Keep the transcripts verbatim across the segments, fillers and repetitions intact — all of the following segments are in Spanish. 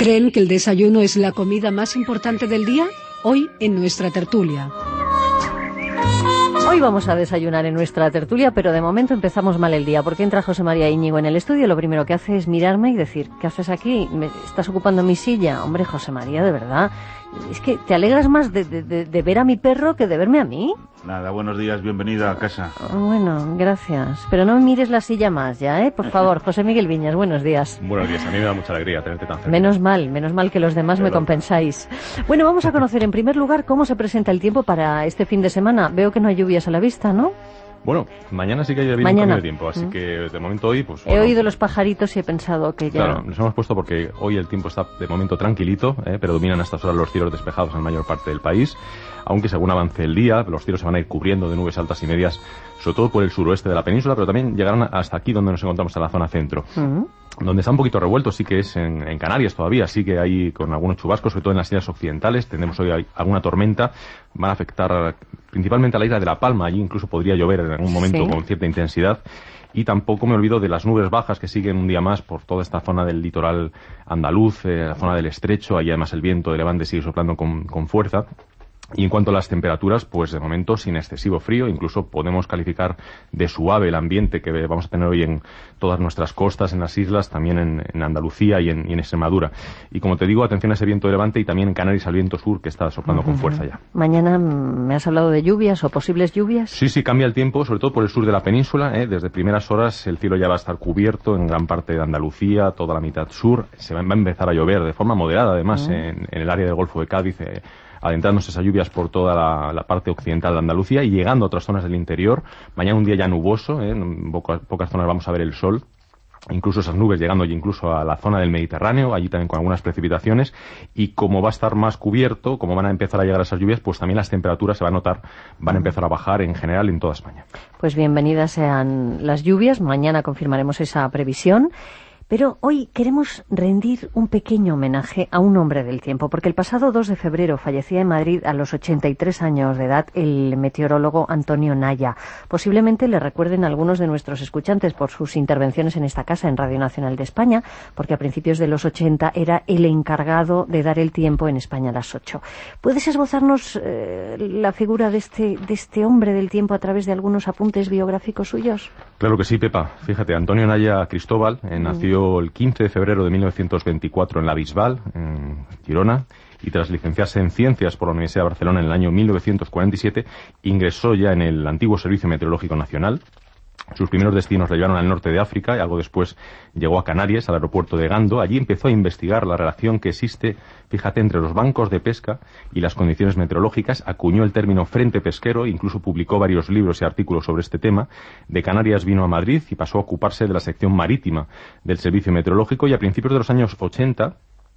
¿Creen que el desayuno es la comida más importante del día? Hoy en nuestra tertulia. Hoy vamos a desayunar en nuestra tertulia, pero de momento empezamos mal el día, porque entra José María Íñigo en el estudio y lo primero que hace es mirarme y decir, ¿qué haces aquí? ¿Me estás ocupando mi silla? Hombre, José María, de verdad, es que te alegras más de, de, de ver a mi perro que de verme a mí. Nada, buenos días, bienvenida a casa. Bueno, gracias, pero no me mires la silla más ya, ¿eh? Por favor, José Miguel Viñas, buenos días. Buenos días, a mí me da mucha alegría tenerte tan cerca. Menos mal, menos mal que los demás Pero... me compensáis. Bueno, vamos a conocer en primer lugar cómo se presenta el tiempo para este fin de semana. Veo que no hay lluvias a la vista, ¿no? Bueno, mañana sí que hay un Mañana. cambio de tiempo, así Mm. que de momento hoy, pues... He bueno, oído los pajaritos y he pensado que ya... Claro, nos hemos puesto porque hoy el tiempo está de momento tranquilito, ¿eh? Pero dominan a estas horas los cielos despejados en la mayor parte del país, aunque según avance el día, los cielos se van a ir cubriendo de nubes altas y medias, sobre todo por el suroeste de la península, pero también llegarán hasta aquí donde nos encontramos, en la zona centro. Mm. Donde está un poquito revuelto sí que es en, en Canarias todavía, sí que hay con algunos chubascos, sobre todo en las islas occidentales, tendremos hoy alguna tormenta, van a afectar principalmente a la isla de La Palma, allí incluso podría llover en algún momento, sí, con cierta intensidad. Y tampoco me olvido de las nubes bajas que siguen un día más por toda esta zona del litoral andaluz, eh, la zona del estrecho, ahí además el viento de levante sigue soplando con, con fuerza. Y en cuanto a las temperaturas, pues de momento sin excesivo frío, incluso podemos calificar de suave el ambiente que vamos a tener hoy en todas nuestras costas, en las islas, también en, en Andalucía y en, y en Extremadura. Y como te digo, atención a ese viento de levante y también en Canarias al viento sur que está soplando uh-huh. con fuerza ya. Mañana me has hablado de lluvias o posibles lluvias. Sí, sí, cambia el tiempo, sobre todo por el sur de la península, ¿eh? Desde primeras horas el cielo ya va a estar cubierto en gran parte de Andalucía, toda la mitad sur, se va a empezar a llover de forma moderada además uh-huh. en, en el área del Golfo de Cádiz, eh, adentrándose esas lluvias por toda la, la parte occidental de Andalucía y llegando a otras zonas del interior. Mañana un día ya nuboso, ¿eh? en pocas, pocas zonas vamos a ver el sol, incluso esas nubes llegando incluso a la zona del Mediterráneo, allí también con algunas precipitaciones, y como va a estar más cubierto, como van a empezar a llegar esas lluvias, pues también las temperaturas se van a notar, van a empezar a bajar en general en toda España. Pues bienvenidas sean las lluvias, mañana confirmaremos esa previsión. Pero hoy queremos rendir un pequeño homenaje a un hombre del tiempo, porque el pasado dos de febrero fallecía en Madrid a los ochenta y tres años de edad el meteorólogo Antonio Naya. Posiblemente le recuerden algunos de nuestros escuchantes por sus intervenciones en esta casa, en Radio Nacional de España, porque a principios de los ochenta era el encargado de dar el tiempo en España a las ocho. ¿Puedes esbozarnos eh, la figura de este, de este hombre del tiempo a través de algunos apuntes biográficos suyos? Claro que sí, Pepa. Fíjate, Antonio Naya Cristóbal eh, nació el quince de febrero de mil novecientos veinticuatro en la Bisbal, en Girona, y tras licenciarse en Ciencias por la Universidad de Barcelona en el año mil novecientos cuarenta y siete, ingresó ya en el antiguo Servicio Meteorológico Nacional. Sus primeros destinos le llevaron al norte de África y algo después llegó a Canarias, al aeropuerto de Gando. Allí empezó a investigar la relación que existe, fíjate, entre los bancos de pesca y las condiciones meteorológicas. Acuñó el término frente pesquero, incluso publicó varios libros y artículos sobre este tema. De Canarias vino a Madrid y pasó a ocuparse de la sección marítima del Servicio Meteorológico y a principios de los años ochenta,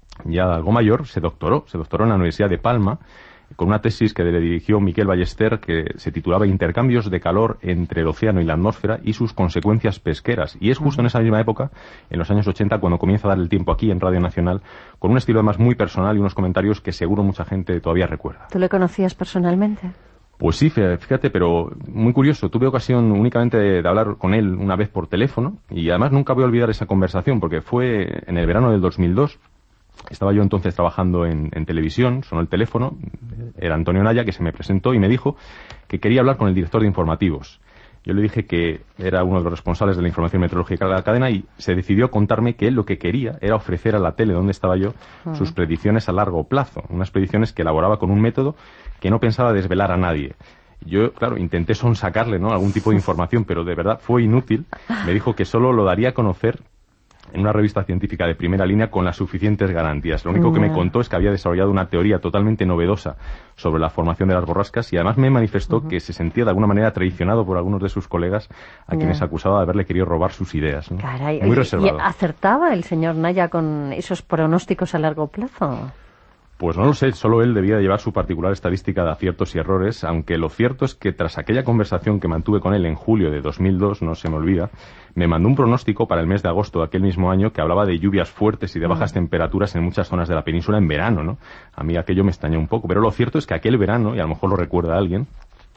ya algo mayor, se doctoró, se doctoró en la Universidad de Palma, con una tesis que le dirigió Miquel Ballester que se titulaba Intercambios de calor entre el océano y la atmósfera y sus consecuencias pesqueras. Y es justo en esa misma época, en los años ochenta, cuando comienza a dar el tiempo aquí en Radio Nacional, con un estilo además muy personal y unos comentarios que seguro mucha gente todavía recuerda. ¿Tú le conocías personalmente? Pues sí, fíjate, pero muy curioso. Tuve ocasión únicamente de, de hablar con él una vez por teléfono y además nunca voy a olvidar esa conversación porque fue en el verano del dos mil dos. Estaba yo entonces trabajando en, en televisión, sonó el teléfono, era Antonio Naya, que se me presentó y me dijo que quería hablar con el director de informativos. Yo le dije que era uno de los responsables de la información meteorológica de la cadena y se decidió a contarme que él lo que quería era ofrecer a la tele donde estaba yo uh-huh. sus predicciones a largo plazo, unas predicciones que elaboraba con un método que no pensaba desvelar a nadie. Yo, claro, intenté sonsacarle, ¿no?, algún tipo de información, pero de verdad fue inútil. Me dijo que solo lo daría a conocer en una revista científica de primera línea con las suficientes garantías. Lo único que me contó es que había desarrollado una teoría totalmente novedosa sobre la formación de las borrascas y además me manifestó uh-huh. que se sentía de alguna manera traicionado por algunos de sus colegas a yeah. quienes acusaba de haberle querido robar sus ideas, ¿no? Caray, muy reservado. ¿Y acertaba el señor Naya con esos pronósticos a largo plazo? Pues no lo sé, solo él debía llevar su particular estadística de aciertos y errores, aunque lo cierto es que tras aquella conversación que mantuve con él en julio de dos mil dos, no se me olvida, me mandó un pronóstico para el mes de agosto de aquel mismo año que hablaba de lluvias fuertes y de bajas temperaturas en muchas zonas de la península en verano, ¿no? A mí aquello me extrañó un poco, pero lo cierto es que aquel verano, y a lo mejor lo recuerda alguien,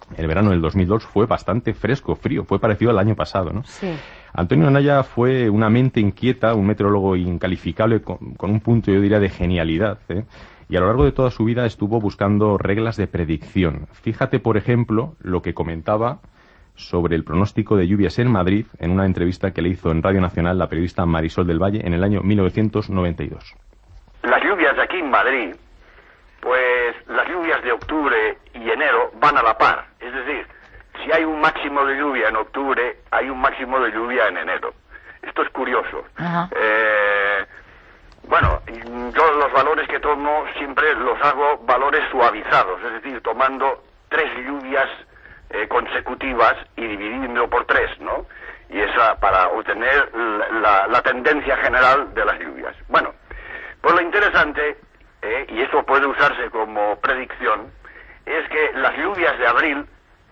el verano del dos mil dos fue bastante fresco, frío, fue parecido al año pasado, ¿no? Sí. Antonio Anaya fue una mente inquieta, un meteorólogo incalificable con, con un punto, yo diría, de genialidad, ¿eh? Y a lo largo de toda su vida estuvo buscando reglas de predicción. Fíjate, por ejemplo, lo que comentaba sobre el pronóstico de lluvias en Madrid en una entrevista que le hizo en Radio Nacional la periodista Marisol del Valle en el año mil novecientos noventa y dos. Las lluvias de aquí en Madrid, pues las lluvias de octubre y enero van a la par. Es decir, si hay un máximo de lluvia en octubre, hay un máximo de lluvia en enero. Esto es curioso. Eh, bueno, yo los valores que tomo siempre los hago valores suavizados, es decir, tomando tres lluvias eh, consecutivas y dividiendo por tres, ¿no? Y esa para obtener la, la, la tendencia general de las lluvias. Bueno, pues lo interesante, eh, y esto puede usarse como predicción, es que las lluvias de abril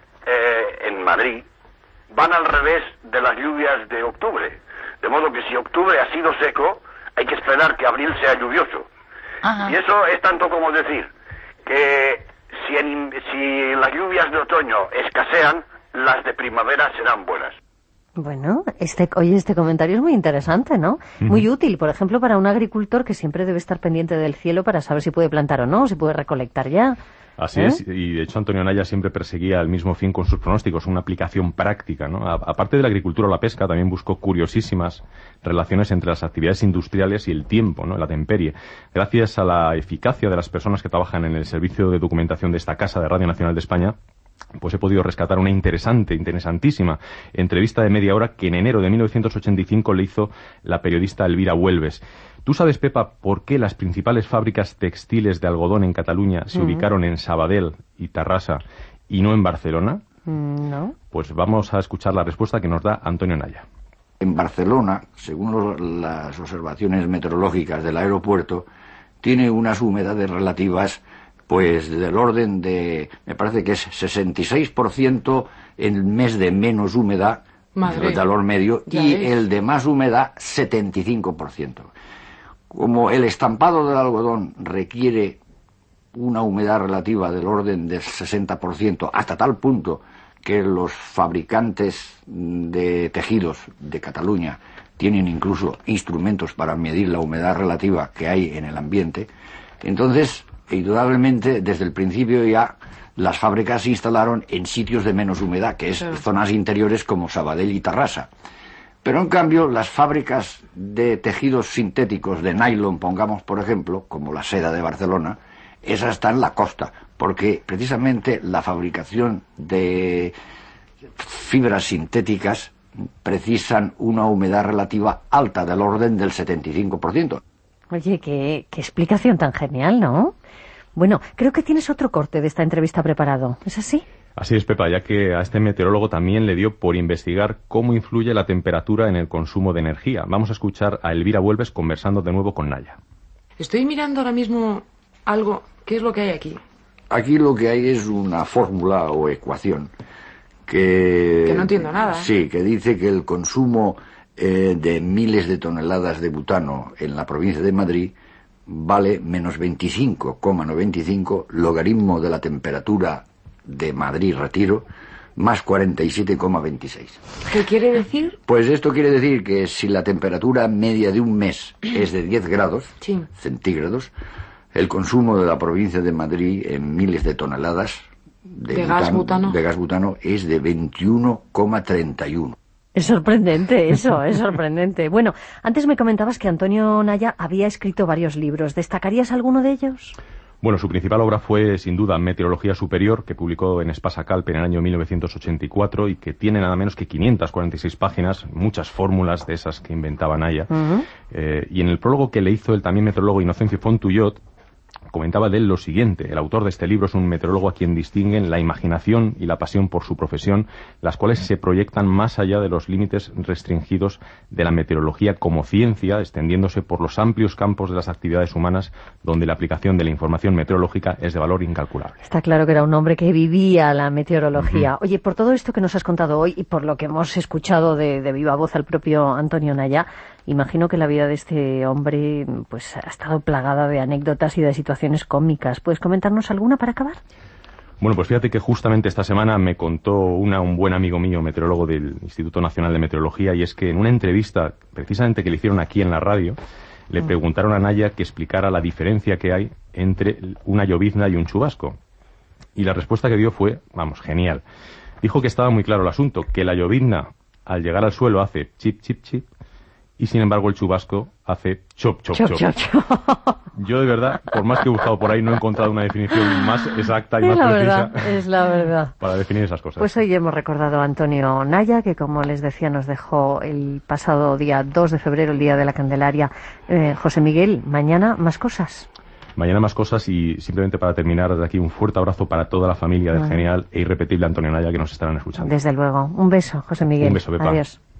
eh, en Madrid van al revés de las lluvias de octubre. De modo que si octubre ha sido seco, hay que esperar que abril sea lluvioso. Ajá. Y eso es tanto como decir que si, en, si las lluvias de otoño escasean, las de primavera serán buenas. Bueno, este, oye, este comentario es muy interesante, ¿no? Uh-huh. Muy útil, por ejemplo, para un agricultor que siempre debe estar pendiente del cielo para saber si puede plantar o no, si puede recolectar ya. Así ¿Eh? es, y de hecho Antonio Anaya siempre perseguía el mismo fin con sus pronósticos, una aplicación práctica, ¿no? A, aparte de la agricultura o la pesca, también buscó curiosísimas relaciones entre las actividades industriales y el tiempo, ¿no? La temperie. Gracias a la eficacia de las personas que trabajan en el servicio de documentación de esta casa de Radio Nacional de España, pues he podido rescatar una interesante, interesantísima entrevista de media hora que en enero de mil novecientos ochenta y cinco le hizo la periodista Elvira Huelves. ¿Tú sabes, Pepa, por qué las principales fábricas textiles de algodón en Cataluña se uh-huh. ubicaron en Sabadell y Tarrasa y no en Barcelona? Mm, no. Pues vamos a escuchar la respuesta que nos da Antonio Anaya. En Barcelona, según los, las observaciones meteorológicas del aeropuerto, tiene unas humedades relativas pues del orden de, me parece que es sesenta y seis por ciento el mes de menos humedad, el valor medio, ya y ves. El de más humedad, setenta y cinco por ciento. Como el estampado del algodón requiere una humedad relativa del orden del sesenta por ciento, hasta tal punto que los fabricantes de tejidos de Cataluña tienen incluso instrumentos para medir la humedad relativa que hay en el ambiente, entonces, indudablemente, desde el principio ya las fábricas se instalaron en sitios de menos humedad, que es sí. zonas interiores como Sabadell y Tarrasa. Pero en cambio, las fábricas de tejidos sintéticos de nylon, pongamos por ejemplo, como la Seda de Barcelona, esa está en la costa, porque precisamente la fabricación de fibras sintéticas precisan una humedad relativa alta del orden del setenta y cinco por ciento. Oye, qué, qué explicación tan genial, ¿no? Bueno, creo que tienes otro corte de esta entrevista preparado, ¿es así? Así es, Pepa, ya que a este meteorólogo también le dio por investigar cómo influye la temperatura en el consumo de energía. Vamos a escuchar a Elvira Huelves conversando de nuevo con Naya. Estoy mirando ahora mismo algo. ¿Qué es lo que hay aquí? Aquí lo que hay es una fórmula o ecuación que... Que no entiendo nada. Sí, que dice que el consumo eh, de miles de toneladas de butano en la provincia de Madrid vale menos veinticinco coma noventa y cinco logaritmo de la temperatura de Madrid-Retiro, más cuarenta y siete coma veintiséis. ¿Qué quiere decir? Pues esto quiere decir que si la temperatura media de un mes es de diez grados sí. centígrados, el consumo de la provincia de Madrid en miles de toneladas de, de, butano, gas, butano. de gas butano es de veintiuno coma treinta y uno. Es sorprendente eso, es sorprendente. Bueno, antes me comentabas que Antonio Naya había escrito varios libros. ¿Destacarías alguno de ellos? Bueno, su principal obra fue, sin duda, Meteorología Superior, que publicó en Espasa Calpe en el año mil novecientos ochenta y cuatro y que tiene nada menos que quinientas cuarenta y seis páginas, muchas fórmulas de esas que inventaba Naya. Uh-huh. Eh, y en el prólogo que le hizo el también meteorólogo Inocencio Fontuyot, comentaba de él lo siguiente: el autor de este libro es un meteorólogo a quien distinguen la imaginación y la pasión por su profesión, las cuales se proyectan más allá de los límites restringidos de la meteorología como ciencia, extendiéndose por los amplios campos de las actividades humanas, donde la aplicación de la información meteorológica es de valor incalculable. Está claro que era un hombre que vivía la meteorología. Uh-huh. Oye, por todo esto que nos has contado hoy y por lo que hemos escuchado de, de viva voz al propio Antonio Naya, imagino que la vida de este hombre pues ha estado plagada de anécdotas y de situaciones cómicas. ¿Puedes comentarnos alguna para acabar? Bueno, pues fíjate que justamente esta semana me contó una, un buen amigo mío, meteorólogo del Instituto Nacional de Meteorología, y es que en una entrevista, precisamente que le hicieron aquí en la radio, le preguntaron a Naya que explicara la diferencia que hay entre una llovizna y un chubasco. Y la respuesta que dio fue, vamos, genial. Dijo que estaba muy claro el asunto, que la llovizna al llegar al suelo hace chip, chip, chip, y sin embargo el chubasco hace chop, chop, chop. Chop, chop, chop. Yo de verdad, por más que he buscado por ahí, no he encontrado una definición más exacta y Es más la precisa verdad, es la verdad. para definir esas cosas. Pues hoy hemos recordado a Antonio Naya, que como les decía nos dejó el pasado día dos de febrero, el día de la Candelaria. Eh, José Miguel, mañana más cosas. Mañana más cosas, y simplemente para terminar, desde aquí un fuerte abrazo para toda la familia del Mm. genial e irrepetible Antonio Naya que nos estarán escuchando. Desde luego. Un beso, José Miguel. Un beso, Pepa. Adiós.